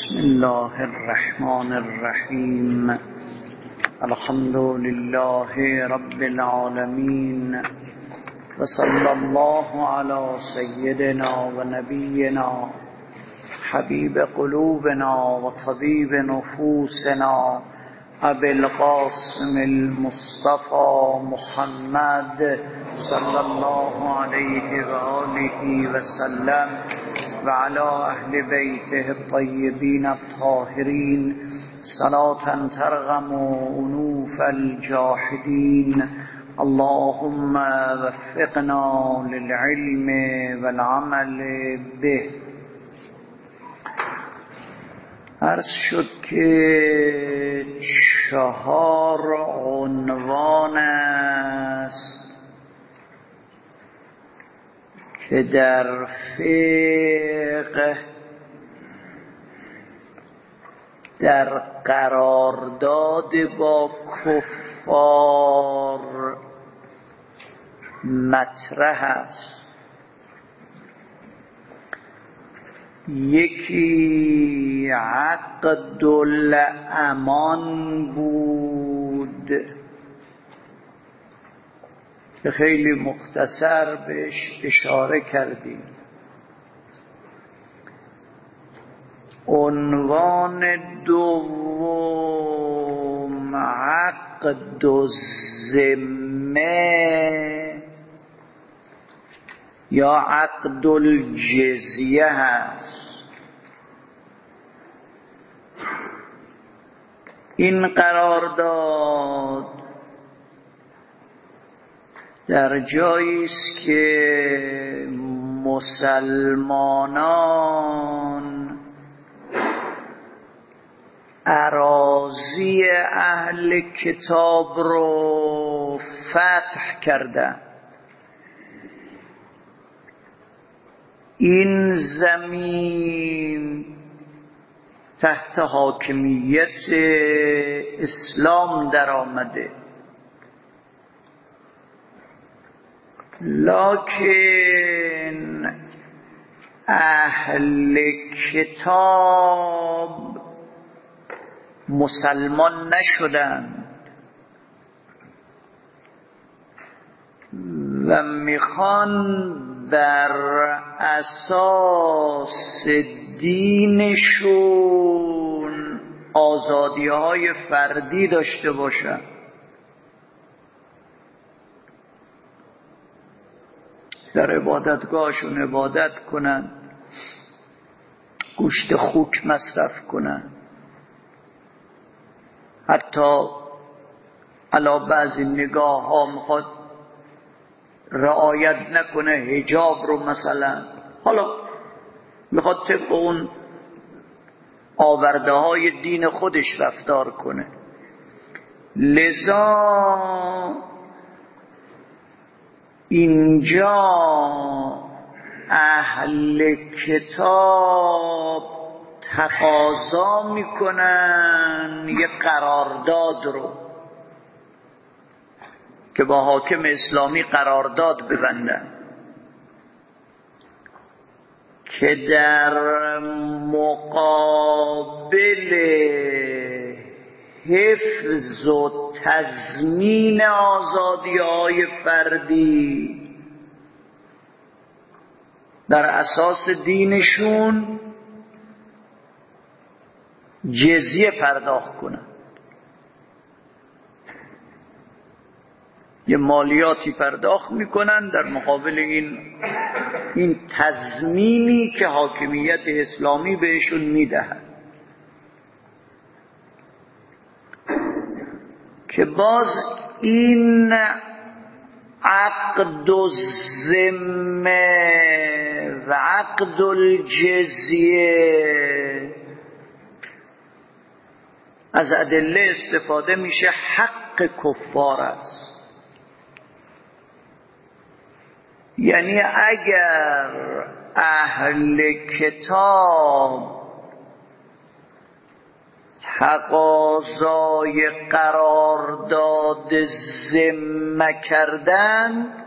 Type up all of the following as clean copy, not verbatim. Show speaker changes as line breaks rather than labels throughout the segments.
بسم الله الرحمن الرحیم. الحمد لله رب العالمین و صلی الله علی سیدنا و نبینا حبیب قلوبنا و طبیب نفوسنا ابی القاسم المصطفى محمد صلی الله علیه و آله و سلم و علی اهل بیته الطیبین الطاهرین صلاة ترغم انوف الجاحدین. اللهم وفقنا للعلم والعمل به. عرض شد که 4 عنوان است که در فقه در قرارداد با کفار مطرح است. یکی عقد الامان بود که خیلی مختصر بهش اشاره کردیم. عنوان دوم عقد الذمه یا عقد الجزیه هست. این قرارداد در جایی است که مسلمانان اراضی اهل کتاب رو فتح کردند. این زمین تحت حاکمیت اسلام در آمده، لکن اهل کتاب مسلمان نشدند و میخوان بر اساس دینشون آزادی‌های فردی داشته باشن. در عبادتگاهشون عبادت کنن، گوشت خوک مصرف کنن، حتی علی بعضی نگاه ها میخواد رعایت نکنه، حجاب رو مثلا، حالا میخواد طبق اون آورده های دین خودش رفتار کنه. لذا اینجا اهل کتاب تقاضا میکنن یه قرارداد رو که با حاکم اسلامی قرارداد ببندن که در مقابل حفظ و تضمین آزادی‌های فردی در اساس دینشون جزیه پرداخت کنن، یه مالیاتی پرداخت میکنن در مقابل این تضمینی که حاکمیت اسلامی بهشون میدهد، که باز این عقد الذمه و عقد الجزیه از ادله استفاده میشه حق کفار است. یعنی اگر اهل کتاب تقاضای قرارداد ذمه کردند،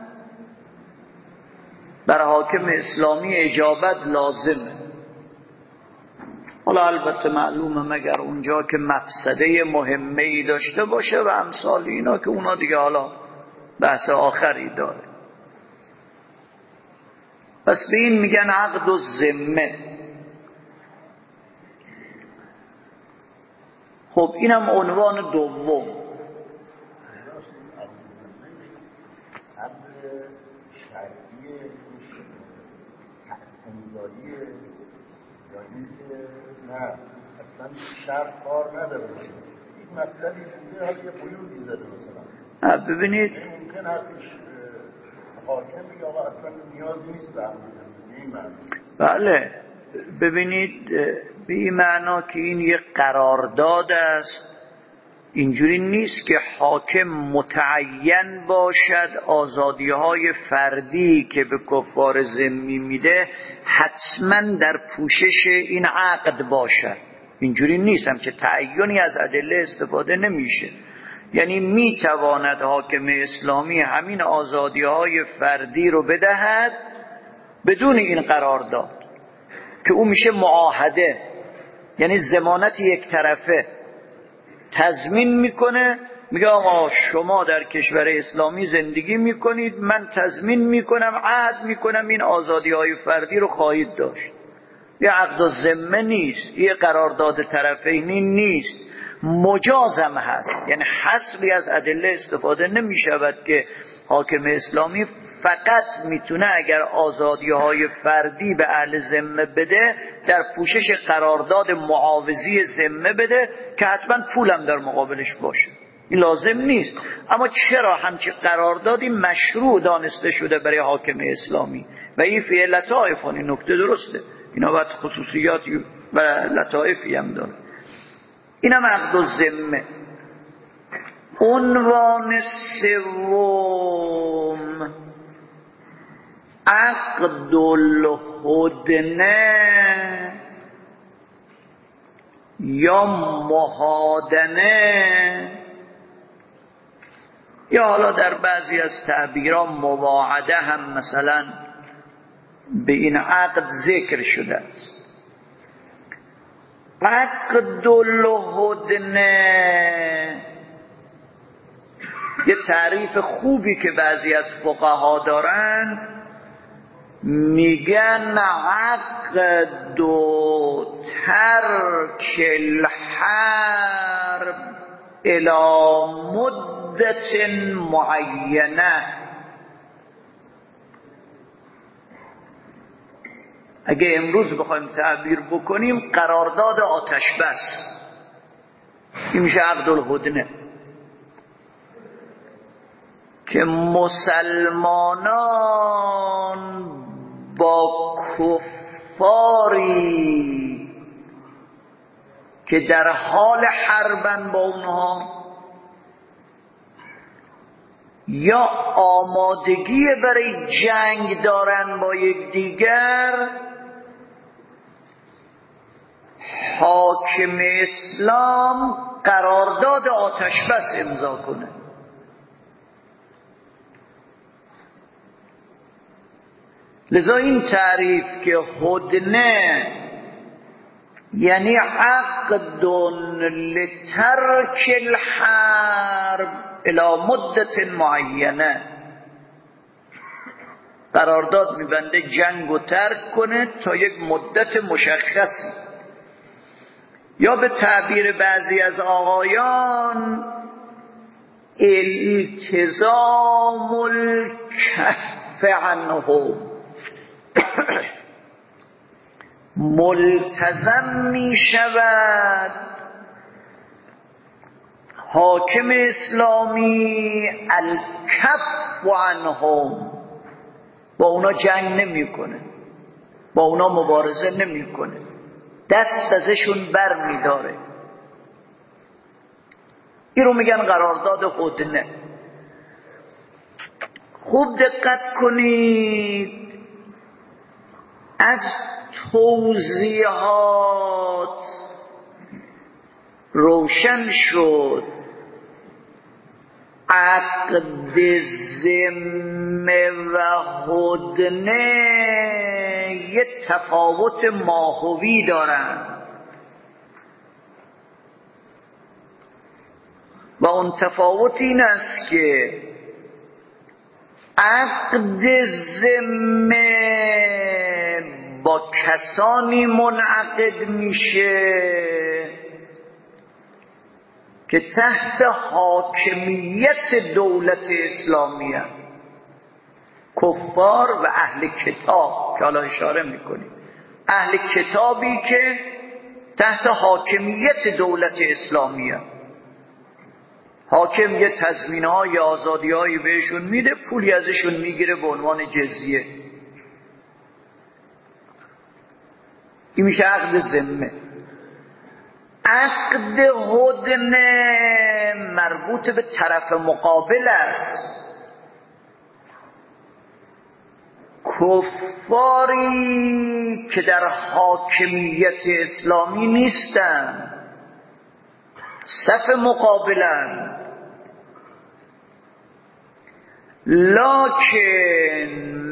بر حاکم اسلامی اجابت لازمه. حالا البته معلومه مگر اونجا که مفسده مهمه‌ای داشته باشه و امثال اینا که اونا دیگه حالا بحث آخری داره. پس به این میگن عقد الذمه. خب اینم عنوان دوم.
نه اصلا شرط کار نداره. این مطلبی بوده حالا یه قیودی زده مثلا.
ببینید
ممکن هستش حاکم بگه آقا اصلا نیازی نیست به این معنی.
بله ببینید به این معنا که این یک قرارداد است. اینجوری نیست که حاکم متعین باشد آزادی‌های فردی که به کفار ذمی میده حتما در پوشش این عقد باشد. اینجوری نیست، همچه تعیینی از ادله استفاده نمیشه. یعنی میتواند حاکم اسلامی همین آزادی‌های فردی رو بدهد بدون این قرارداد که او میشه معاهده، یعنی ضمانت یک طرفه. تضمین میکنه، میگه آقا شما در کشور اسلامی زندگی میکنید، من تضمین میکنم، عهد میکنم این آزادی‌های فردی رو خواهید داشت. یه عقد الذمه نیست، یه قرارداد طرفینی نیست، مجازم هست. یعنی حصری از ادله استفاده نمیشود که حاکم اسلامی فقط میتونه اگر آزادی‌های فردی به اهل ذمه بده در پوشش قرارداد معاوضی ذمه بده که حتما پولم در مقابلش باشه. این لازم نیست. اما چرا همچین قراردادی مشروع دانسته شده برای حاکم اسلامی؟ و این فی لطائف، این نکته درسته، اینا باید خصوصیات و لطائفی هم داره. اینم عقد الذمه. عنوان سوم عقد الهدنه یا مهادنه، یا حالا در بعضی از تعبیرها مواعده هم مثلا به این عقد ذکر شده است. عقد الهدنه یه تعریف خوبی که بعضی از فقها دارن، میگن عقد ترک الحرب الی مدت معینه. اگه امروز بخوایم تعبیر بکنیم قرارداد آتش بس، این میشه عقد الهدنه، که مسلمانان با کفاری که در حال حربن با اونها یا آمادگی برای جنگ دارن با یکدیگر، حاکم اسلام قرارداد آتش بس امضا کنه. لذا این تعریف که هدنه یعنی عقد لترک الحرب الی مدت معینه، قرارداد میبنده جنگ و ترک کنه تا یک مدت مشخصی، یا به تعبیر بعضی از آقایان التزام الکف عنهم، ملتزم می شود حاکم اسلامی الکف عنهم، با اونا جنگ نمی کنه، با اونا مبارزه نمی کنه، دست ازشون بر می داره. این رو میگن قرارداد هدنه. خوب دقت کنید، از توضیحات روشن شد عقد ذمه و هدنه یه تفاوت ماهوی دارن. و اون تفاوت این است که عقد ذمه با کسانی منعقد میشه که تحت حاکمیت دولت اسلامی هست، کفار و اهل کتاب که حالا اشاره میکنیم، اهل کتابی که تحت حاکمیت دولت اسلامی هست. حاکم یه تضمین‌های آزادی‌هایی بهشون میده، پولی ازشون میگیره به عنوان جزیه. این میشه عقد ذمه. عقد هدنه مربوط به طرف مقابل است. کفاری که در حاکمیت اسلامی نیستن، صف مقابلن، لکن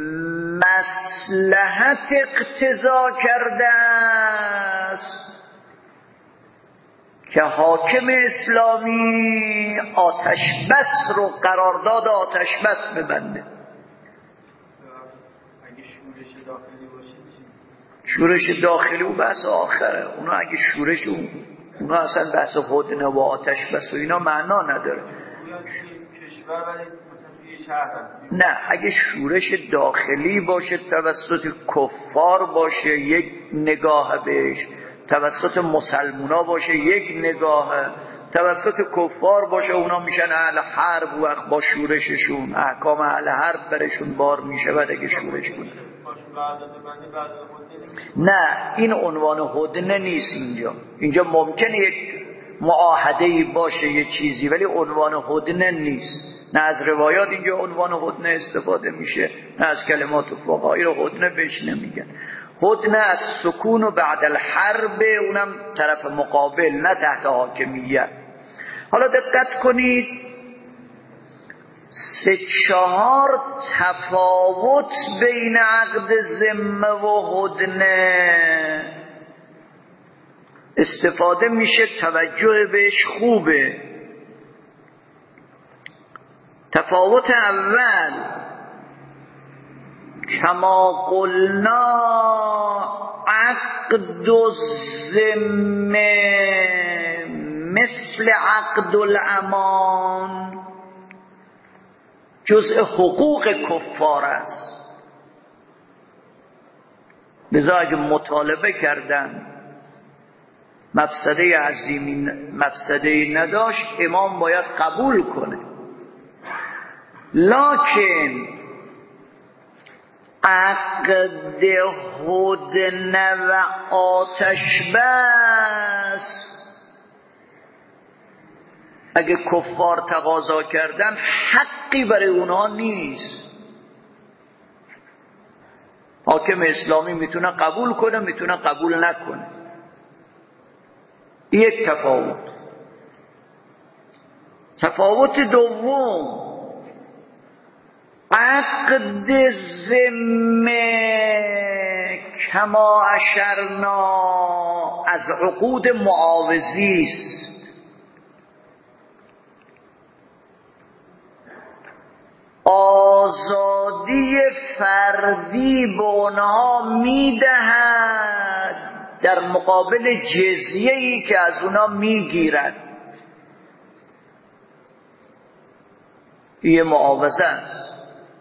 مصلحت اقتضا کرده است که حاکم اسلامی آتش بس رو قرارداد آتش بس ببنده. شورش داخلی و بحث آخره. اونا اگه شورش اونا اصلا بحث هدنه و آتش بس و اینا معنا نداره. نه، اگه شورش داخلی باشه توسط کفار باشه یک نگاه بهش، توسط مسلمونا باشه یک نگاه، توسط کفار باشه اونا میشن اهل حرب و با شورششون احکام اهل حرب برشون بار میشه بعد اگه شورش کنه. نه، این عنوان هدنه نیست. اینجا ممکنه یک معاهده‌ای باشه یه چیزی، ولی عنوان هدنه نیست. نه از روایات اینجا عنوان هدنه استفاده میشه، نه از کلمات فقهایی رو هدنه بهش نمیگن. هدنه از سکون و بعد الحرب، اونم طرف مقابل، نه تحت حاکمیت. حالا دقت کنید 3-4 تفاوت بین عقد ذمه و هدنه استفاده میشه، توجه بهش خوبه. تفاوت اول، کما قلنا عقد الذمه مثل عقد الامان جزء حقوق کفار است. لذا اگه مطالبه کردن مفسده عظیمی مفسده نداشت، امام باید قبول کنه. لکن عقد هدنه و آتش بس اگه کفار تقاضا کردن حقی برای اونها نیست. حاکم اسلامی میتونه قبول کنه، میتونه قبول نکنه. یک تفاوت. تفاوت دوم، عقد ذمه کما اشرنا از عقود معاوضی است. آزادی فردی به آنها میدهد در مقابل جزیه‌ای که از اونها میگیرد. این معاوضه است.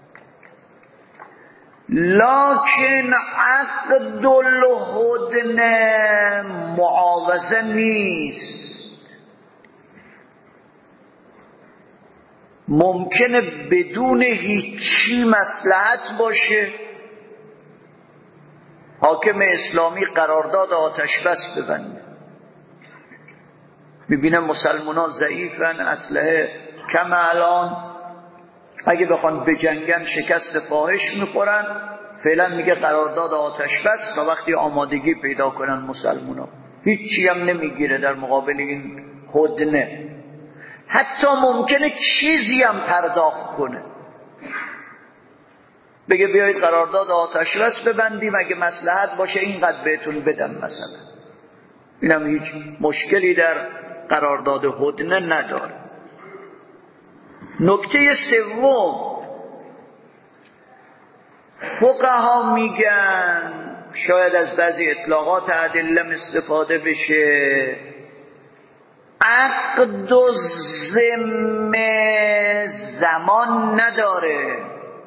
لکن عقد الهدنه معاوضه نیست. ممکنه بدون هیچی مصلحت باشه، حاکم اسلامی قرارداد آتش بس ببنده، میبینه مسلمانان ضعیفن، اسلحه کم، الان اگه بخوان بجنگن شکست فاحش میخورن، فعلا میگه قرارداد آتش بس تا وقتی آمادگی پیدا کنن مسلمانان. هیچی هم نمیگیره در مقابل این هدنه. حتی ممکنه چیزی هم پرداخت کنه، بگه بیایید قرارداد آتش بس ببندیم، اگه مصلحت باشه اینقدر بهتون بدم مثلا. اینم هیچ مشکلی در قرارداد هدنه نداره. نکته سوم، فقها میگن شاید از بعضی اطلاقات ادله استفاده بشه، عقد و ذمه زمان نداره.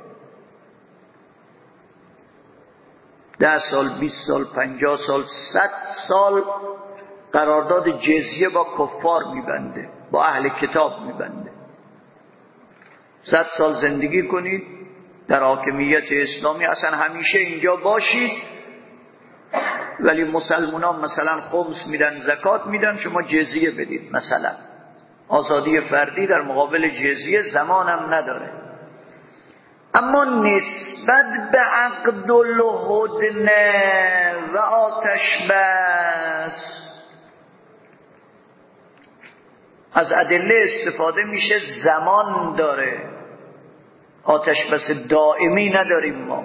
10 سال، 20 سال، 50 سال، 100 سال قرارداد جزیه با کفار میبنده، با اهل کتاب میبنده. 100 سال زندگی کنید در حاکمیت اسلامی، اصلا همیشه اینجا باشید، ولی مسلمانان مثلا خمس میدن، زکات میدن، شما جزیه بدید. مثلا آزادی فردی در مقابل جزیه زمانم نداره. اما نسبت به عقد الهدنه و آتش بس از ادله استفاده میشه، زمان داره. آتش بس دائمی نداریم ما.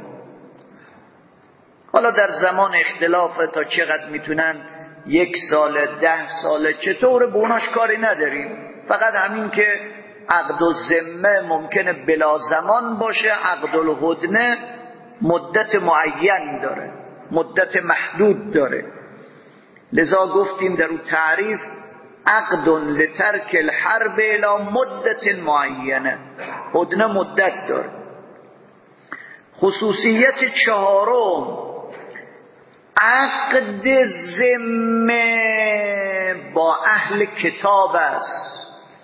حالا در زمان اختلاف تا چقدر میتونن، 1 سال، 10 ساله، چطور به اوناش کاری نداریم. فقط همین که عقد الذمه ممکنه بلا زمان باشه، عقد الهدنه مدت معین داره، مدت محدود داره. لذا گفتیم در اون تعریف عقد لترک الحرب الی مدت معینه، هدنه مدت داره. خصوصیت چهارم، عقد ذمه با اهل کتاب است.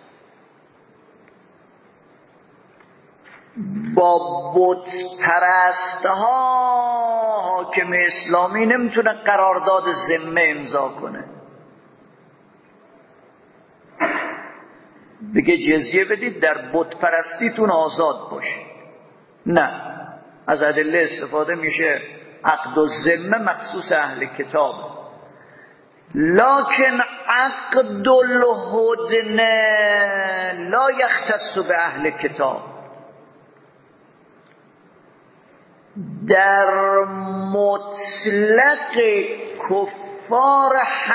با بت پرستها حاکم اسلامی نمیتونه قرارداد ذمه امضا کنه، بگه جزیه بدید در بت پرستیتون آزاد باشید. نه، از ادله استفاده میشه عقد الذمه مخصوص اهل کتاب. لکن عقد الهدنه لا یختص به اهل کتاب. در مطلق کفار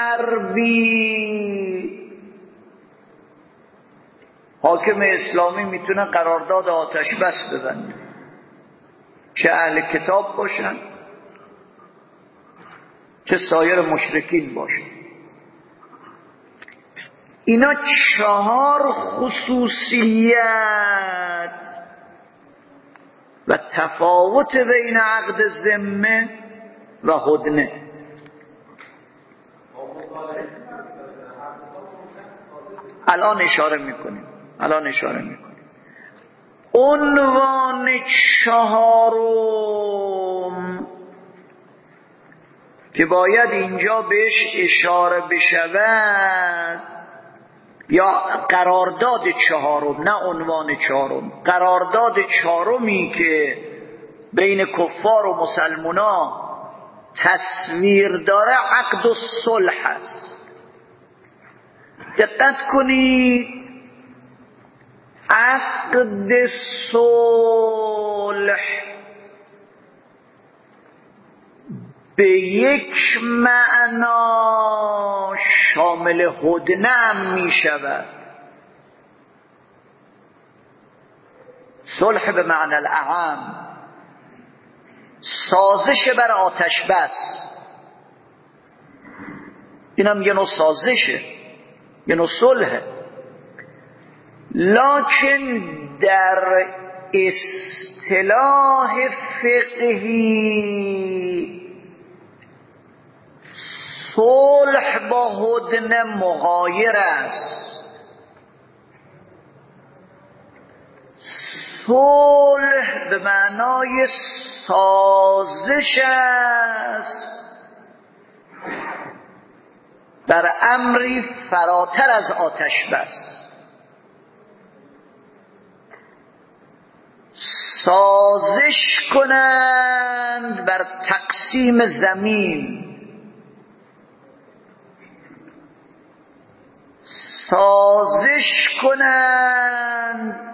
حربی حاکم اسلامی میتونه قرارداد آتش بس ببنده، چه اهل کتاب باشن چه سایر مشرکین باشن. اینا 4 خصوصیت و تفاوت بین عقد ذمه و هدنه. الان اشاره میکنیم. عنوان 4 که باید اینجا بهش اشاره بشود، یا قرارداد 4، نه عنوان 4، قرارداد 4 که بین کفار و مسلمانان تصویر داره، عقد الصلح است. دقت کنید، عقد صلح به یک معنا شامل هدنه هم می شود. صلح به معنی الاعم، سازش بر آتش بس، اینم یه نوع سازشه، یه نوع صلحه. لکن در اصطلاح فقهی صلح با هدنه مغایر است. صلح به معنای سازش است در امری فراتر از آتش بس. سازش کنند بر تقسیم زمین، سازش کنند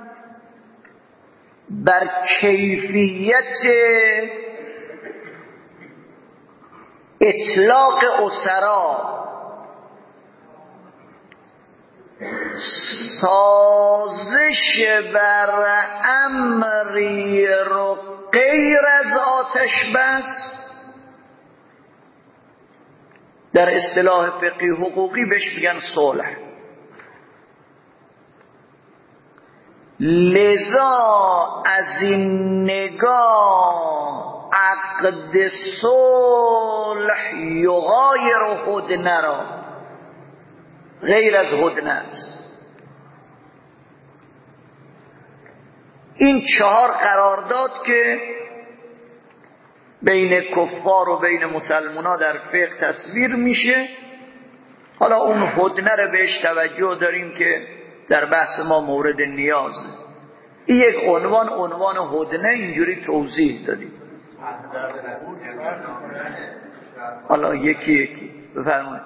بر کیفیت اطلاق اسرا، سازش بر امری رو غیر از آتش بس، در اصطلاح فقهی حقوقی بهش میگن صلح. لذا از این نگاه عقد صلح یغایر هدنه را، غیر از هدنه است. این 4 قرارداد که بین کفار و بین مسلمان‌ها در فقه تصویر میشه، حالا اون هدنه رو بهش توجه داریم که در بحث ما مورد نیازه. این یک عنوان هدنه اینجوری توضیح دادیم. حالا یکی بفرمایید.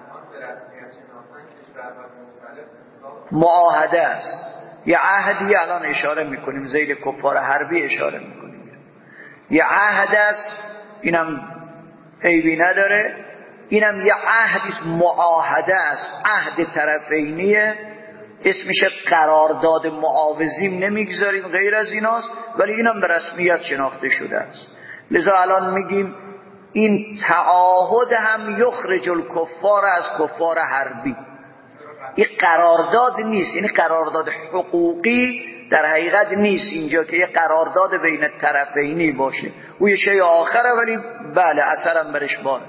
معاهده است، یه عهدی الان اشاره میکنیم، ذیل کفار حربی اشاره میکنیم، یه عهد است، اینم عیبی نداره، اینم یه عهدی است، معاهده است، عهد طرفینیه، اسمش قرارداد معاوضین نمیگذاریم، غیر از ایناست، ولی اینم به رسمیت شناخته شده است. لذا الان میگیم این تعاهد هم یخرج الکفار از کفار حربی. این قرارداد نیست، این قرارداد حقوقی در حقیقت نیست اینجا که یه قرارداد بین طرفینی باشه، او یه شیء آخره، ولی بله اثرم برش باره.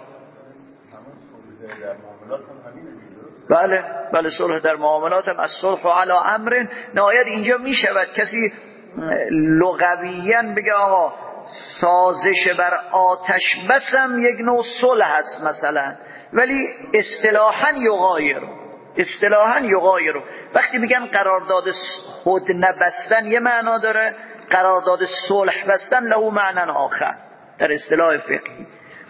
بله صلح در معاملات هم از صلح و علی امر نهایت اینجا می شود کسی لغویاً بگه آقا سازش بر آتش بسم یک نوع صلح هست مثلا، ولی اصطلاحاً یغایر. وقتی میگن قرارداد هدنه بستن یه معنا داره، قرارداد صلح بستن له معنی آخر در اصطلاح فقهی.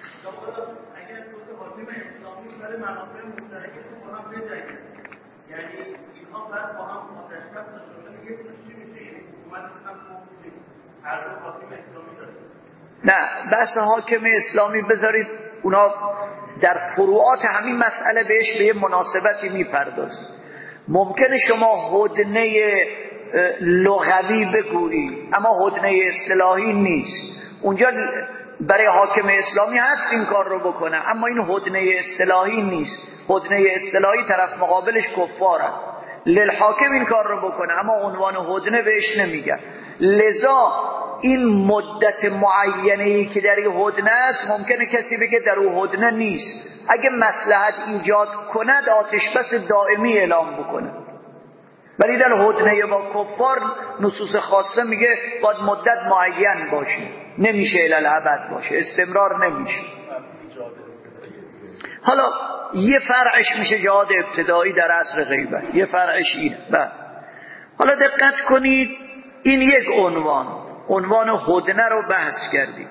نه، بحث حاکم اسلامی بذارید، اونا در فروعات همین مسئله بهش به یه مناسبتی میپردازید. ممکنه شما هدنه لغوی بگویی اما هدنه اصطلاحی نیست، اونجا برای حاکم اسلامی هست این کار رو بکنه، اما این هدنه اصطلاحی نیست. هدنه اصطلاحی طرف مقابلش کفاره، للحاکم این کار رو بکنه اما عنوان هدنه بهش نمیگن. لذا این مدت معینه‌ای که در این هدنه است ممکنه کسی بگه در اون هدنه نیست، اگه مصلحت ایجاد کند آتش بس دائمی اعلام بکنه، ولی در هدنه با کفار نصوص خاصه میگه باید مدت معین باشه، نمیشه الالعبد باشه، استمرار نمیشه. حالا یه فرعش میشه جهاد ابتدایی در عصر غیبت، یه فرعش اینه. حالا دقت کنید، این یک عنوان هدنه رو بحث کردیم.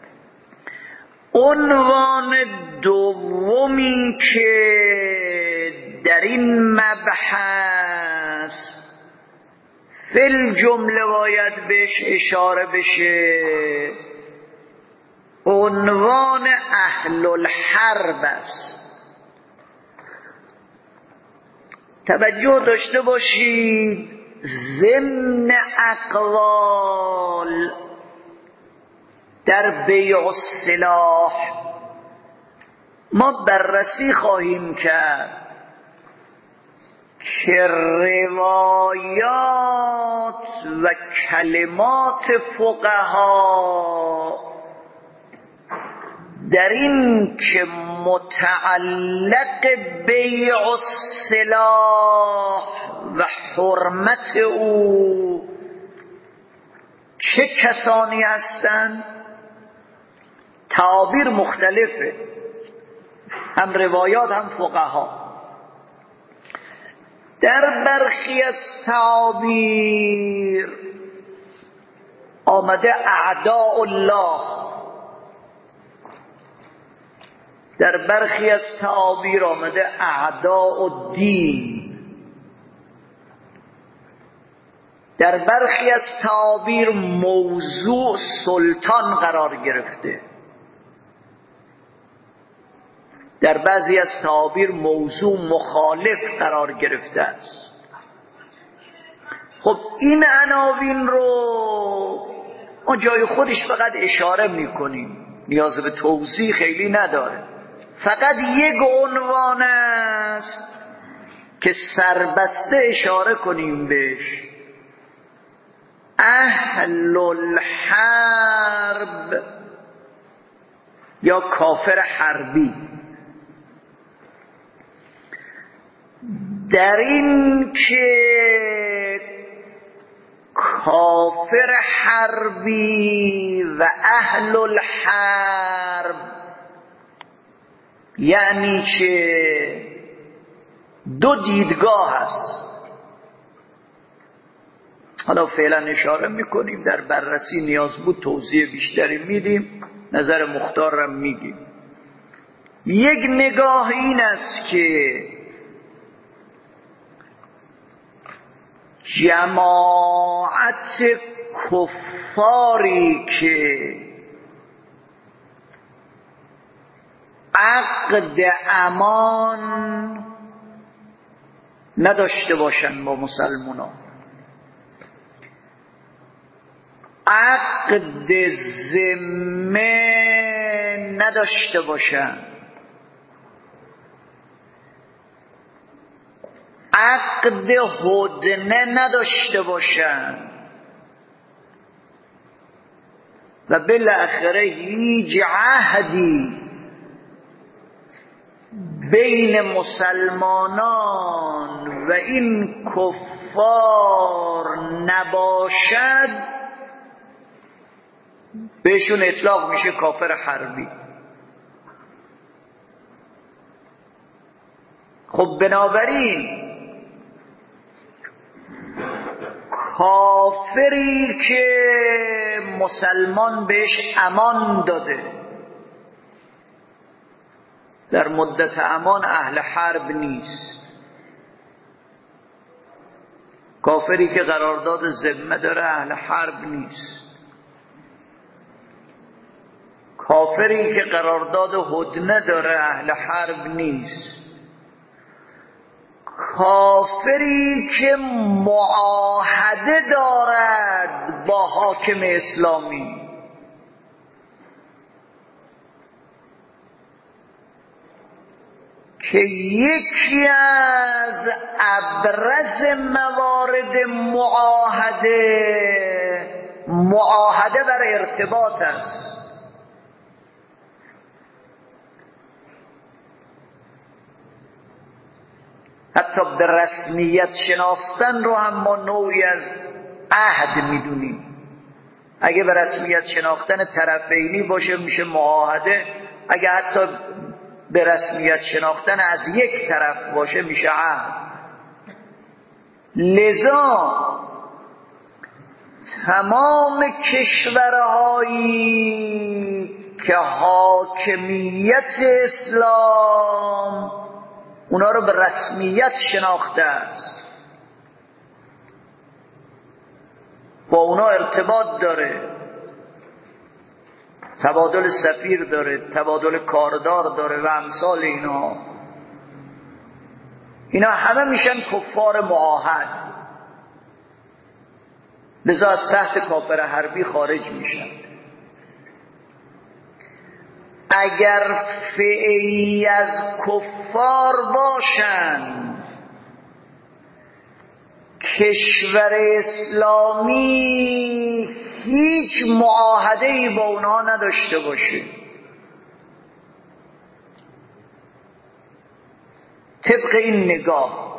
عنوان دومی که در این مبحث فل جمله باید بهش اشاره بشه، عنوان اهل الحرب است. توجه داشته باشید، ضمن اقوال در بیع السلاح ما بررسی خواهیم کرد که روایات و کلمات فقها در این که متعلق بیع السلاح و حرمت او چه کسانی هستند، تعابیر مختلفه، هم روایات هم فقها. در برخی از تعابیر آمده اعداء الله، در برخی از تعابیر آمده اعداء الدین، در برخی از تعابیر موضوع سلطان قرار گرفته، در بعضی از تعابیر موضوع مخالف قرار گرفته است. خب این عناوین رو ما جای خودش فقط اشاره میکنیم، نیاز به توضیح خیلی نداره. فقط یک عنوان است که سربسته اشاره کنیم بهش: اهل الحرب یا کافر حربی. در این که کافر حربی و اهل الحرب یعنی چه؟ دو دیدگاه هست. حالا فعلا اشاره میکنیم، در بررسی نیاز بود توضیح بیشتری میدیم، نظر مختار را میگیم. یک نگاه این است که جماعت کفاری که عقد امان نداشته باشند با مسلمانان، عقد ذمه نداشته باشند، عقد هدنه نداشته باشند و بالاخره هیچ عهدی بین مسلمانان و این کفار نباشد، بهشون اطلاق میشه کافر حربی. خب بنابراین کافری که مسلمان بهش امان داده در مدت امان اهل حرب نیست. کافری که قرارداد ذمه داره اهل حرب نیست. کافری که قرارداد هدنه داره اهل حرب نیست. کافری که معاهده دارد با حاکم اسلامی، که یکی از ابرز موارد معاهده بر ارتباط است. حتی به رسمیت شناختن رو هم ما نوعی از عهد میدونیم. اگه به رسمیت شناختن طرفینی باشه میشه معاهده، اگه حتی به رسمیت شناختن از یک طرف باشه میشه عهد. لذا تمام کشورهایی که حاکمیت اسلام اونا رو به رسمیت شناخته است، با اونا ارتباط داره، تبادل سفیر داره، تبادل کاردار داره و امثال اینا همه میشن کفار معاهد، لذا از تحت کافر حربی خارج میشن. اگر فعلی از کفار باشند، کشور اسلامی هیچ معاهده‌ای با اونها نداشته باشه، طبق این نگاه،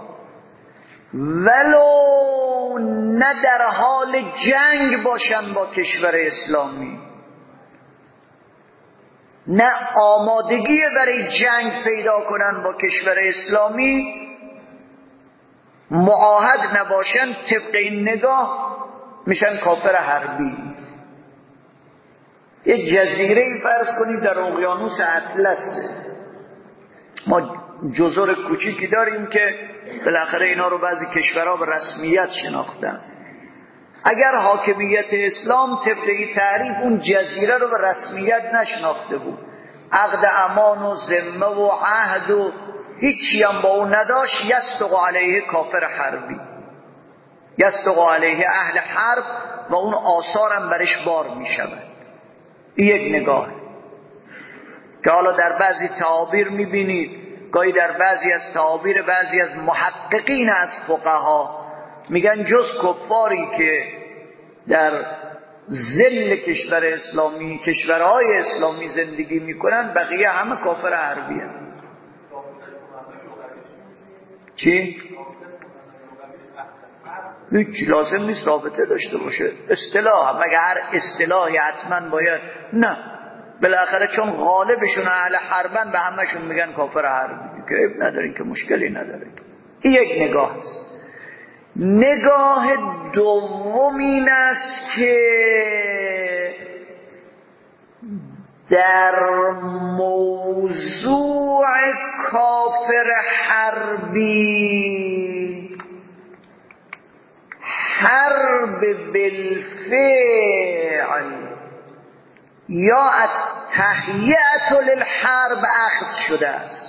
ولو نه در حال جنگ باشن با کشور اسلامی، نه آمادگی برای جنگ پیدا کنن با کشور اسلامی، معاهد نباشن، طبق این نگاه میشن کافر حربی. یه جزیره فرض کنید در اقیانوس اطلس، ما جزر کوچیکی داریم که بالاخره اینا رو بعضی کشورها به رسمیت شناختن. اگر حاکمیت اسلام طبق این تعریف اون جزیره رو به رسمیت نشناخته بود، عقد امان و ذمه و عهد و هیچی هم با اون نداشت، یصدق علیه کافر حربی، یصدق علیه اهل حرب و اون آثارم برش بار می شود. یک نگاه که حالا در بعضی تعابیر می بینید، گاهی در بعضی از تعابیر بعضی از محققین از فقها میگن جز کفاری که در ذل کشور اسلامی، کشورهای اسلامی زندگی میکنن، بقیه همه کافر حربی هم. چی؟ هیچ لازم نیست رابطه داشته باشه، اصطلاح، مگه هر اصطلاحی حتما باید؟ نه، بالاخره چون غالبشون اهل حربن به همشون میگن کافر حربی، که عیب نداره، که مشکلی نداره. این یک نگاه است. نگاه دوم این است که در موضوع کافر حربی، حرب بالفعل یا التهیئة للحرب اخذ شده است.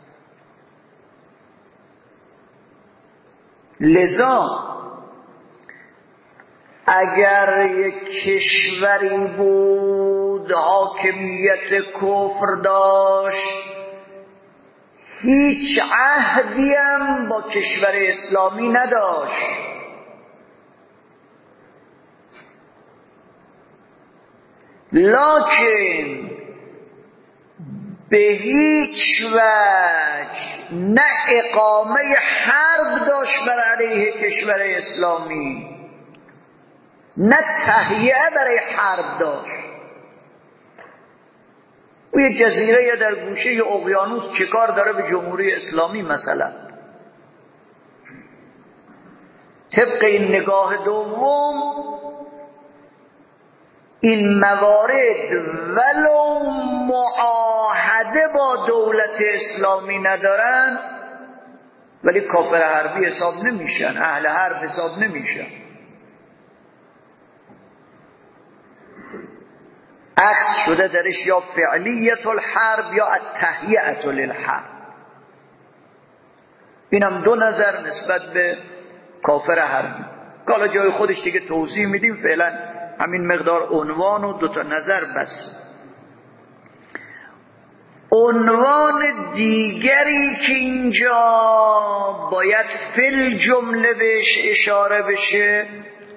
لذا اگر یک کشوری بود حاکمیت کفر داشت، هیچ عهدی هم با کشور اسلامی نداشت، لکن به هیچ وجه نه اقامه حرب داشت بر علیه کشور اسلامی، نه تهیئه برای حرب داشت. او یک جزیره در گوشه اقیانوس چیکار داره به جمهوری اسلامی مثلا؟ طبق این نگاه دوم، این موارد ولو معاهده با دولت اسلامی ندارن ولی کافر حربی حساب نمیشن، اهل حرب حساب نمیشن. عقد شده درش یا فعلیت الحرب یا التهیئة للحرب. اینم دو نظر نسبت به کافر حربی که حالا جای خودش دیگه توضیح میدیم، فعلا همین مقدار عنوان و دو تا نظر بس. عنوان دیگری که اینجا باید فی جمله بهش اشاره بشه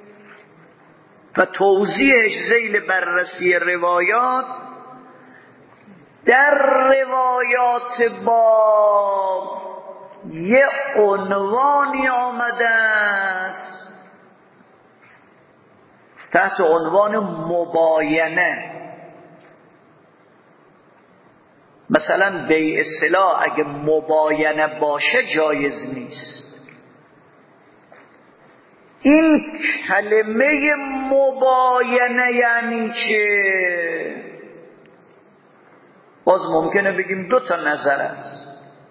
و توضیحش ذیل بررسی روایات، در روایات باب یه عنوانی آمده است تحت عنوان مباینه. مثلا به اصطلاح اگه مباینه باشه جایز نیست. این کلمه مباینه یعنی چه؟ باز ممکنه بگیم دو تا نظر است.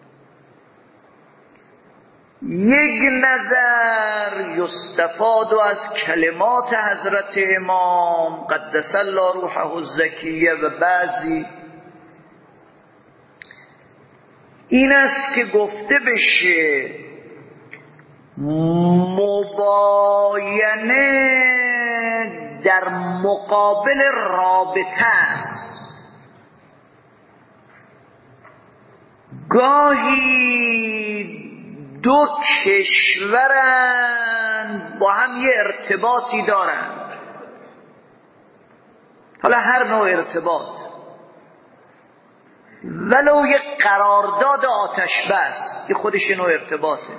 یک نظر یستفاد از کلمات حضرت امام قدس الله روحه الزکیه و بعضی این است که گفته بشه مباینه در مقابل رابطه است. گاهی دو کشورن با هم یه ارتباطی دارن، حالا هر نوع ارتباط، ولو یه قرارداد آتش بس که خودش نوع ارتباطه.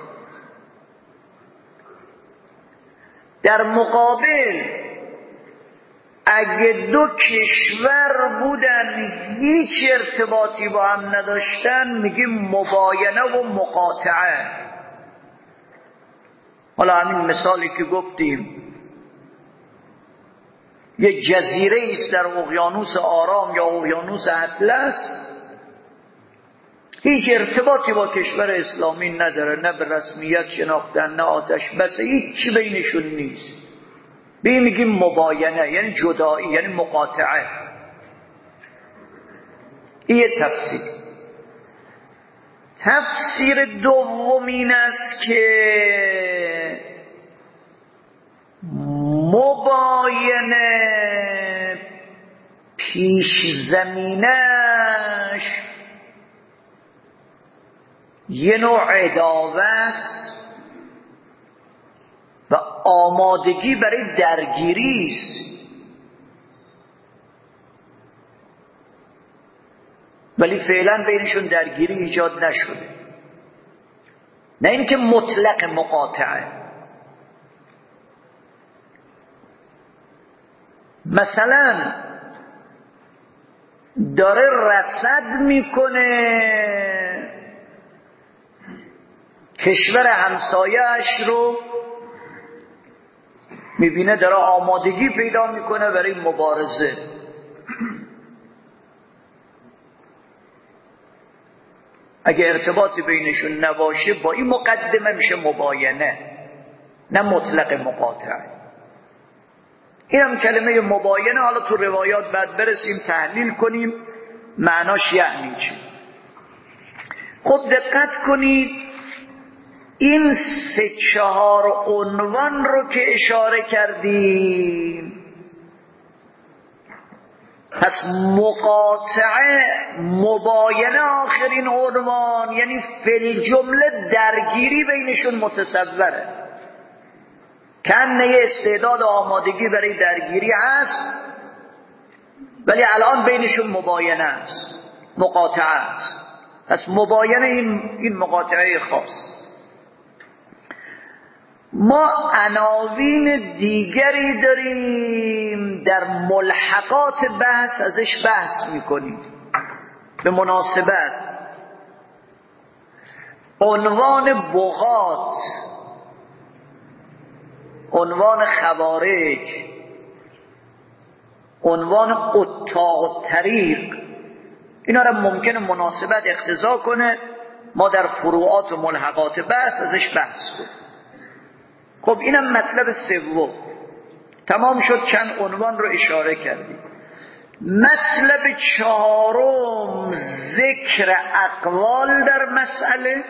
در مقابل اگه دو کشور بودن هیچ ارتباطی با هم نداشتن میگیم مباینه و مقاطعه. حالا همین مثالی که گفتیم، یک جزیره است در اقیانوس آرام یا اقیانوس اطلس، هیچ ارتباطی با کشور اسلامی نداره، نه به رسمیت شناختن نه آتش بس، هیچ بینشون نیست. به این میگیم مباینه، یعنی جدایی، یعنی مقاطعه. این تفسیر. تفسیر دوم این است که مباینه پیش زمینش یه نوع عداوت و آمادگی برای درگیری است، ولی فعلا بینشون درگیری ایجاد نشده. نه اینکه مطلق مقاطعه. مثلا داره رصد میکنه کشور همسایه‌اش رو، میبینه داره آمادگی پیدا میکنه برای مبارزه. اگه ارتباطی بینشون نباشه با این مقدمه میشه مباینه، نه مطلق مقاطعه. این هم کلمه مباینه، حالا تو روایات بعد برسیم تحلیل کنیم معناش یعنی چی. خب دقت کنید این 3-4 عنوان رو که اشاره کردیم، پس مقاطعه مباینه آخرین عنوان، یعنی فی جمله درگیری بینشون متصوره، کنه استعداد و آمادگی برای درگیری هست، ولی الان بینشون مباینه است، مقاطعه است. پس مباینه این مقاطعه خاص. ما عناوین دیگری داریم در ملحقات بحث ازش بحث میکنیم به مناسبت. عنوان بغات، عنوان خوارج، عنوان قطاع الطریق، اینا را ممکنه مناسبت اقتضا کنه ما در فروعات و ملحقات بحث ازش بحث کنیم. خب اینم مطلب سوم. تمام شد، چند عنوان رو اشاره کردیم. مطلب چهارم ذکر اقوال در مسئله.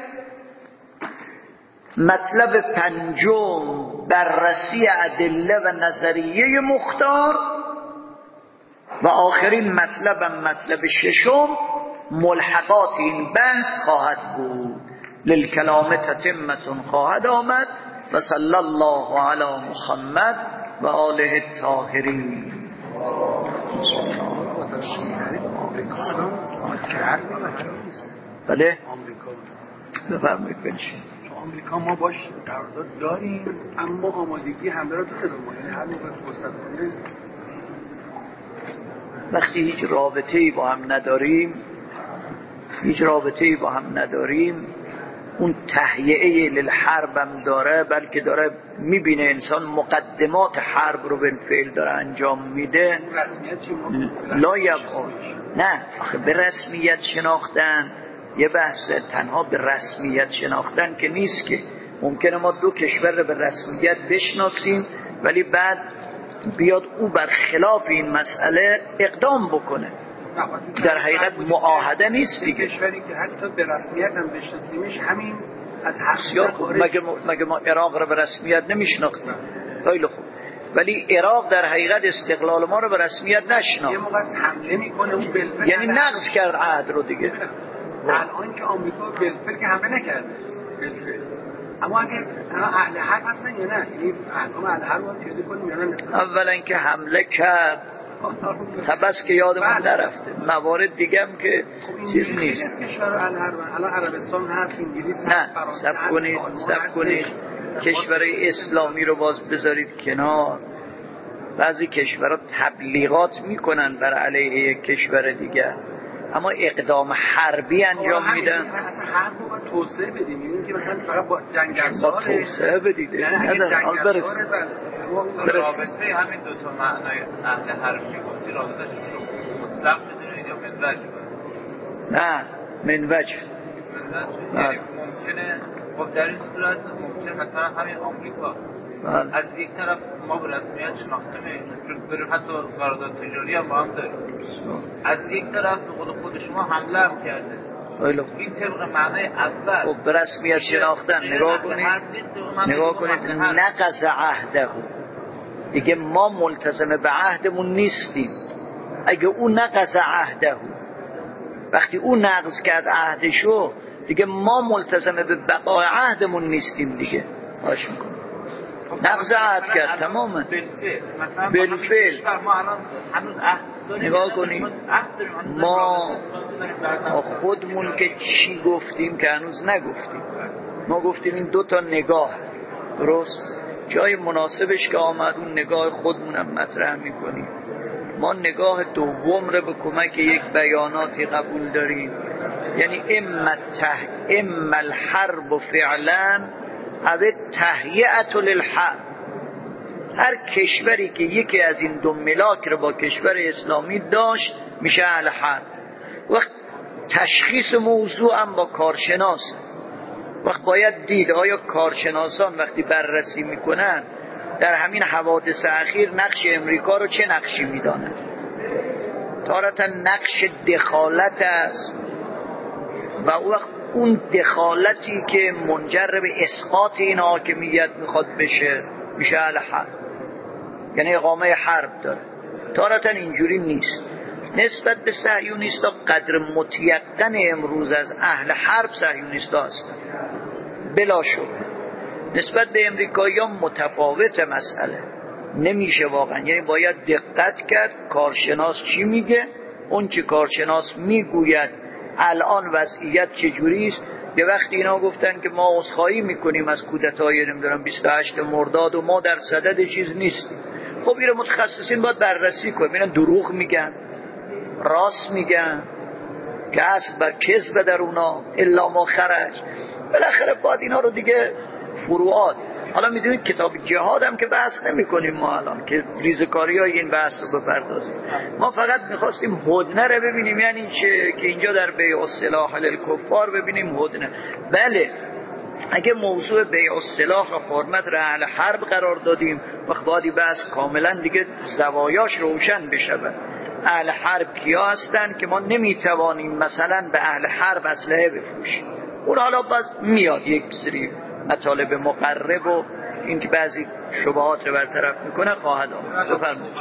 مطلب پنجم بررسی ادله و نظریه مختار. و آخرین مطلب ششم ملحقات این بحث خواهد بود. للکلام تتمة خواهد آمد. و صلی الله علی محمد و آله الطاهرین. بله بفرمایید. بنشین.
آمریکا ما باش قرارداد داریم، اما آمادگی حمله را دوست داریم، یعنی هر موقع فرصت کنه.
وقتی هیچ رابطه‌ای با هم نداریم، اون تهیئه للحرب هم داره، بلکه داره میبینه انسان مقدمات حرب رو به فعل داره انجام میده.
رسمیت چی؟
لا یبقى. نه آخه به رسمیت شناختن یه بحث تنها به رسمیت شناختن که نیست، که ممکنه ما دو کشور رو به رسمیت بشناسیم ولی بعد بیاد او برخلاف این مسئله اقدام بکنه. در حقیقت معاهده نیست دیگه.
کشوری که حتی به رسمیت هم بشناسیمش همین از
بسیار خوب. مگه ما عراق رو به رسمیت نمیشناختیم؟ خیلی خوب. ولی عراق در حقیقت استقلال ما رو به رسمیت نشناخت.
یه موقع حمله میکنه اون بالفعل،
یعنی نقض کرد عهد رو دیگه.
الان که آمریکا بالفعل که حمله نکرده بالفعل، اما اگه اهل حرب هستن یا نه، یعنی اهل حرب رو پیاده کنیم یا نه؟
اولا که حمله کرد بس که یادمون نرفته. موارد دیگه هم که چیز نیست.
کشور اهل حرب الان عربستان هست، انگلیس هست، فرانسه هست.
صبر کنید کشورهای اسلامی رو باز بذارید کنار. بعضی کشورها تبلیغات میکنن بر علیه یک کشور دیگه، اما اقدام حربی انجام میدن.
اصلا حرب رو باید توسعه بدیم، یعنی که مثلا فقط با جنگ‌افزار
توسعه بدید.
یعنی اگه جنگ‌افزار
رابطه همین دو تا معنای اهل حرب میگفتی رابطه‌اش مطلق بدونید یا منوج؟
نه منوج.
یعنی ممکنه خب در این صورت ممکنه مثلا همین آمریکا از یک طرف ما به رسمیت شناخته میشیم، حتی قرارداد تجاری هم با هم داریم. از یک طرف به قول خود شما حمله هم کرده. این طبق معنای اول
خب به رسمیت شناختن نگاه کنید نقض عهده، دیگه ما ملتزم به عهدمون نیستیم. اگه اون نقض عهده، وقتی اون نقض کرد عهدشو، دیگه ما ملتزم به بقای عهدمون نیستیم دیگه. باش میکنم نقض عهد کرد تماما بالفعل. نگاه کنید ما خودمون که چی گفتیم که هنوز نگفتیم. ما گفتیم این 2 تا نگاه درست، جای مناسبش که آمد اون نگاه خودمونم مطرح میکنیم. ما نگاه دوم رو به کمک یک بیاناتی قبول داریم، یعنی اما الحرب فعلا او تهیئة للحرب. هر کشوری که یکی از این 2 ملاک رو با کشور اسلامی داشت میشه اهل حرب. وقت تشخیص موضوع هم با کارشناس، وقت باید دید آیا کارشناسان وقتی بررسی میکنن در همین حوادث اخیر نقش امریکا رو چه نقشی میدانن. تارتا نقش دخالت است و اون دخالتی که منجر به اسقاط این حاکمیت میخواد بشه میشه اهل حرب، یعنی اقامه حرب داره. تارتا اینجوری نیست. نسبت به صهیونیستا قدر متیقن امروز از اهل حرب صهیونیستا هستن بلا شبهه. نسبت به امریکایی‌ها متفاوت مسئله، نمیشه واقعا، یعنی باید دقت کرد کارشناس چی میگه. اون چی کارشناس میگوید الان وضعیت چجوری است. یه وقتی اینا گفتن که ما عذرخواهی میکنیم از کودتای نمیدونم 28 مرداد و ما در صدد چیز نیستیم. خب این متخصصین باید بررسی کنن ببینن دروغ میگن راست میگن که اصل بر کذب در اونا الا ما خرج. بالاخره باید اینا رو دیگه فروعات. حالا میدونید کتاب جهاد هم که بحث نمی کنیم ما الان که ریزکاری های این بحث رو بپردازیم. ما فقط میخواستیم هدنه رو ببینیم، یعنی چه که اینجا در بیع السلاح للکفار ببینیم هدنه. بله اگه موضوع بیع السلاح و حرمت را اهل حرب قرار دادیم وقت بعدی بحث کاملا دیگه زوایاش روشن بشه. اهل حرب کیا هستن که ما نمیتوانیم مثلا به اهل حرب اسلحه بفروشیم. اون حالا باز میاد یک سری مطالب مقرب و این که بعضی شبهات رو برطرف میکنه خواهد آمد. بفرمایید.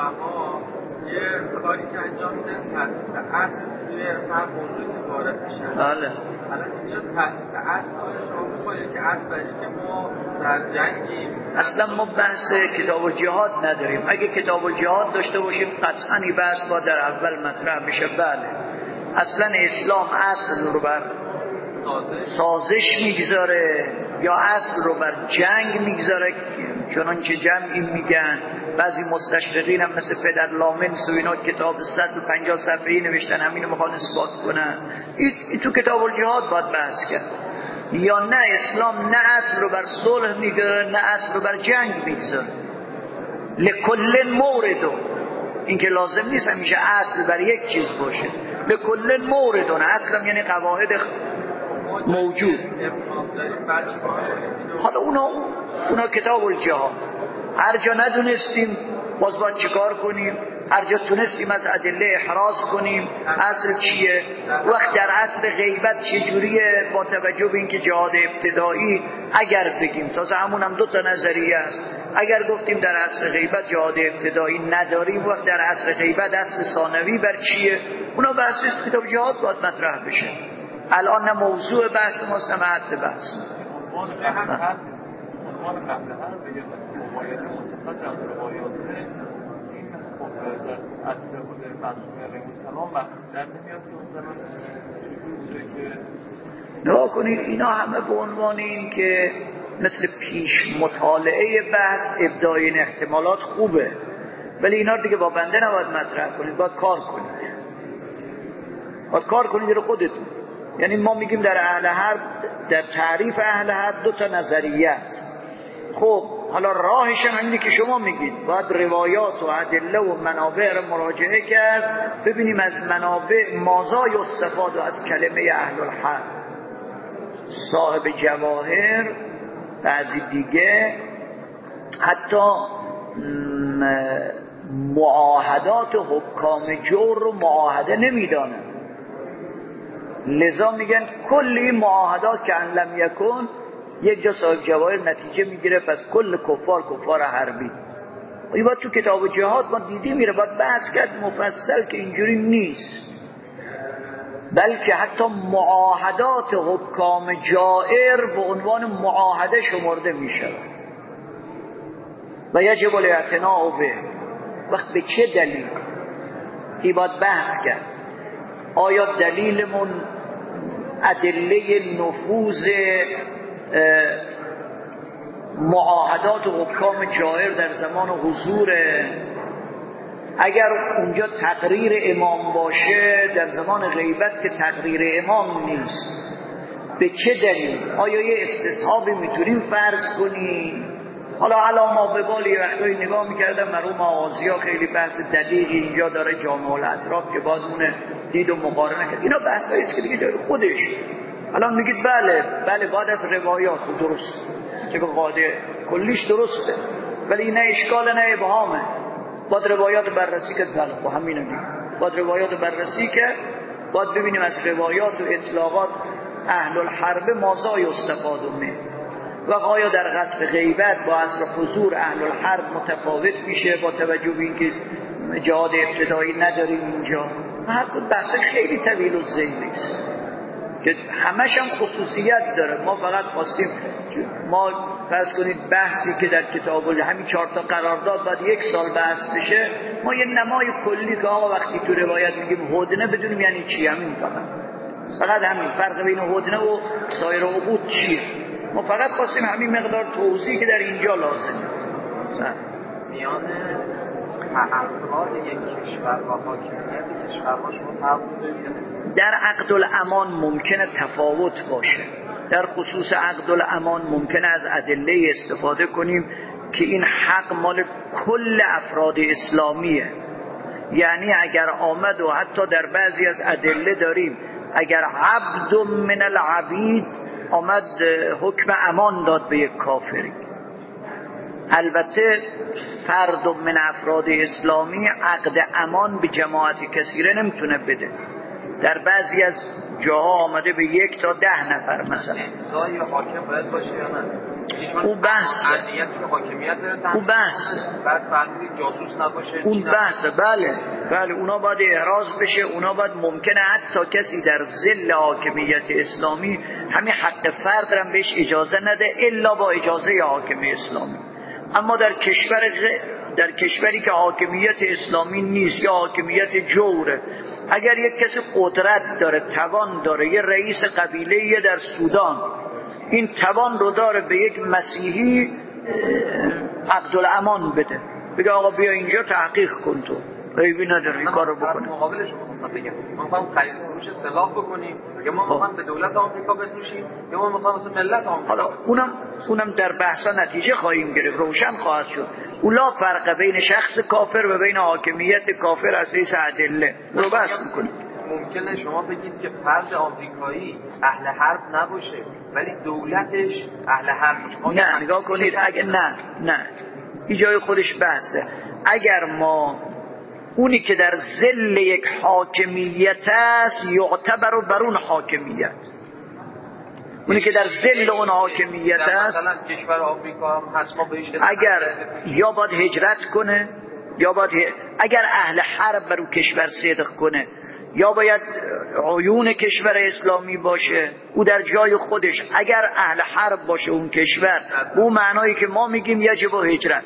یه کاری که انجام میدن تاسیس اصل توی هر موضوعی وارد میشن.
بله.
الان اینجا تاسیس اصل شما میگید که اصل که ما در جنگیم.
اصلا ما بحث کتاب الجهاد نداریم. اگه کتاب الجهاد داشته باشیم قطعاً این بحث با در اول مطرح بشه. بله اصلا اسلام اصل رو بر سازش میگذاره یا اصل رو بر جنگ میگذاره، چنانچه جمعی میگن. بعضی مستشرقین هم مثل پدر لامنس و اینا کتاب 150 صفحه‌ای نوشتن همین رو میخوان اثبات کنن. این تو کتاب الجهاد باید بحث کرد. یا نه اسلام نه اصل رو بر صلح میگذاره نه اصل رو بر جنگ میگذاره. لکل موردو، این که لازم نیست همیشه اصل بر یک چیز باشه. لکل موردو، اصلا یعنی قواعد موجود. حالا اونا کتاب الجهاد هر جا ندونستیم باید چیکار کنیم، هر جا تونستیم از ادله احراز کنیم. اصل چیه؟ وقت در اصل غیبت چجوریه با توجه به اینکه جهاد ابتدایی اگر بگیم تازه همون هم 2 تا نظریه است. اگر گفتیم در اصل غیبت جهاد ابتدایی نداریم وقت در اصل غیبت اصل ثانوی بر چیه؟ اونا بحث کتاب جهاد باید مطرح بشه. الان نه موضوع بحث ماست نه محط بحث. نگاه کنید اینا همه به عنوان این که مثل پیش مطالعه بحث ابداع این احتمالات خوبه، ولی اینا دیگه با بنده نباید مطرح کنید، باید کار کنید. باید کار کنید رو خودتون. یعنی ما میگیم در اهل حرب، در تعریف اهل حرب 2 تا نظریه است. خب حالا راهش هم اینه که شما میگید باید روایات و ادله و منابع رو مراجعه کرد، ببینیم از منابع مازا یستفاد و از کلمه اهل الحرب. صاحب جواهر بعضی دیگه حتی معاهدات حکام جور رو معاهده نمیدانن، لذا میگن کل این معاهدات که ان لم یکن، یک جا صاحب جواهر نتیجه میگیره پس کل کفار حربی. این باید تو کتاب جهاد ما دیدی میره، باید بحث کرد مفصل که اینجوری نیست، بلکه حتی معاهدات حکام جائر به عنوان معاهده شمرده میشه و یجب الاعتناء به. وقت به چه دلیل؟ این باید بحث کرد. آیا دلیلمون ادله نفوذ معاهدات و حکام جائر در زمان حضور؟ اگر اونجا تقریر امام باشه، در زمان غیبت که تقریر امام نیست، به چه دلیل؟ آیا یه استصحابی میتونیم فرض کنیم؟ حالا علامه به بالی وقتایی نگاه میکردم مرحوم آغازی ها خیلی بحث دقیقی اینجا داره، جامعه الاطراف که باید اون دید و مقارنه کرد. اینا بحث هاییست که دیگه جای خودش. الان میگید بله باید از روایات درست که به قاعده کلیش درسته، ولی نه اشکال نه ابهامه. باید روایات بررسی کرد. بله با همینه دیگه باید روایات بررسی کرد. باید ببینیم از روایات و اطلاقات اهل الحرب ماذا یستفاد منه و آیا در قصر غیبت با عصر حضور اهل الحرب متفاوت میشه با توجه به اینکه جهاد ابتدایی نداریم اینجا. هر بحث خیلی طویل و ذیلی است که همش هم خصوصیت داره. ما فقط خواستیم ما فرض کنید بحثی که در کتاب همین 4 تا قرارداد بعد 1 سال بحث بشه، ما یه نمای کلی که آقا وقتی تو روایت میگیم هدنه بدونیم یعنی چی. همین فقط همین فرق بین هدنه و سایر عقود چیه. ما فقط خواستیم همین مقدار توضیح که در اینجا لازمه.
میان افراد یک کشور و حاکمیت کشورها شما تفاوت ببینید.
در عقد الامان ممکنه تفاوت باشه. در خصوص عقد الامان ممکنه از ادله استفاده کنیم که این حق مال کل افراد اسلامیه. یعنی اگر آمد و حتی در بعضی از ادله داریم اگر عبد من العبید آمد حکم امان داد به یک کافری، البته فرد من افراد اسلامی عقد امان به جماعت کثیره نمیتونه بده. در بعضی از جاها آمده به 1 تا 10 نفر مثلا.
امضای حاکم باید باشه یا نه؟
او بحثه. او بحثه.
بعد فرمودید جاسوس نباشه.
اون بحثه. بله اونا باید احراز بشه. اونا باید ممکنه حتی کسی در ظل حاکمیت اسلامی همین حق فرد هم بهش اجازه نده الا با اجازه حاکم اسلامی. اما در کشوری که حاکمیت اسلامی نیست یا حاکمیت جوره، اگر یک کسی قدرت داره، توان داره، یه رئیس قبیله در سودان این توان رو داره به یک مسیحی عقد الامان بده، بگه آقا بیا اینجا تحقیق کن، تو عیبی نداره این کار رو بکنه.
مقابلش رو خواستم بگم ما میخوایم خرید فروش سلاح بکنیم یا ما میخوایم به دولت آمریکا بفروشیم یا ما میخوایم واسه ملت آمریکا.
حالا اونم در بحثا نتیجه خواهیم گرفت، روشن خواهد شد. اولا فرق بین شخص کافر و بین حاکمیت کافر از حیث ادله رو بحث میکنیم.
ممکنه شما بگید که فرد آمریکایی اهل حرب نباشه ولی دولتش اهل حرب باشه.
نه نگاه کنید، اگه نه این جای خودش بحثه. اگر ما اونی که در ظل یک حاکمیت است یعتبر بر اون حاکمیت، اونی که در ظل اون حاکمیت است
مثلا کشور آمریکا هم هست، ما بهش
اگر یا باید هجرت کنه یا باید اگر اهل حرب بر اون کشور صدق کنه یا باید عیون کشور اسلامی باشه. او در جای خودش اگر اهل حرب باشه اون کشور به اون معنایی که ما میگیم یجب هجرت.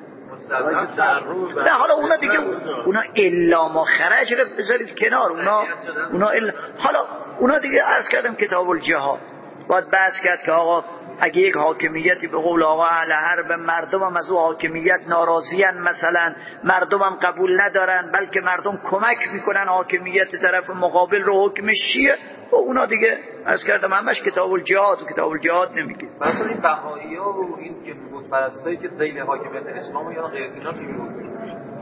نه حالا اونا دیگه اونا الا ما خرج رو بذارید کنار. حالا اونا دیگه عرض کردم کتاب الجهاد باید بحث کرد که آقا اگه یک حاکمیتی به قول آقا اهل حرب مردم هم از او حاکمیت ناراضیان، مثلا مردم هم قبول ندارن بلکه مردم کمک میکنن حاکمیت طرف مقابل رو، حکمش چیه؟ و اونا دیگه عرض کردم همش کتاب الجهاد و کتاب الجهاد نمیگه.
مثلا این بهائی‌ها و این که بت پرستایی که ذیل حاکمیت اسلام یا غیر اینا چی میگن؟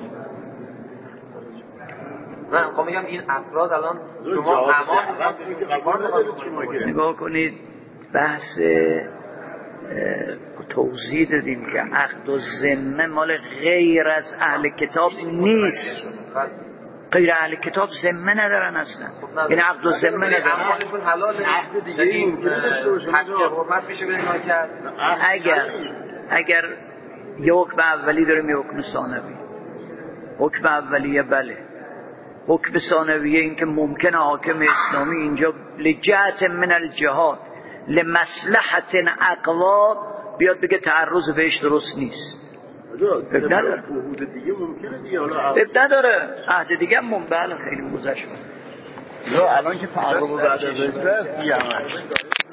نه میخوام بگم این افراد الان شما امان
نگاه کنید بحث توضیح دادیم که عقد و ذمه مال غیر از اهل کتاب نیست. غیر اهل کتاب ذمه ندارن اصلا، یعنی عقد و ذمه ندارن.
اموالشون حلال، عقد دیگه ممکنه داشته باشه، حرمت میشه بنا کرد.
اگر یه حکم اولی داریم یه حکم ثانوی. حکم اولیه بله، حکم ثانویه این که ممکنه حاکم اسلامی اینجا لجهت من الجهاد لمصلحت اقوا بیاد بگه تعرض بهش درست نیست. نداره.
عهد دیگه ممکنه دیگه، حالا
نداره. عهد دیگه هم بله خیلی گذشته.
الان که تعرض بعد از